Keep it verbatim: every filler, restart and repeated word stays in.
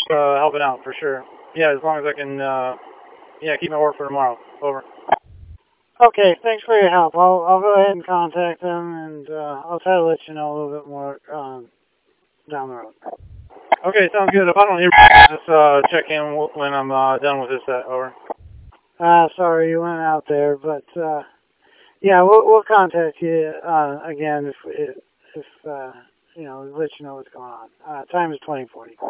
uh, helping out for sure. Yeah, as long as I can, uh, yeah, keep my work for tomorrow. Over. Okay, thanks for your help. I'll I'll go ahead and contact them, and uh, I'll try to let you know a little bit more um, down the road. Okay, sounds good. If I don't hear, just uh, check in when I'm uh, done with this set. Over. Uh, sorry you went out there, but uh, yeah, we'll we'll contact you uh, again if if, if uh, you know, let you know what's going on. Uh, time is twenty forty.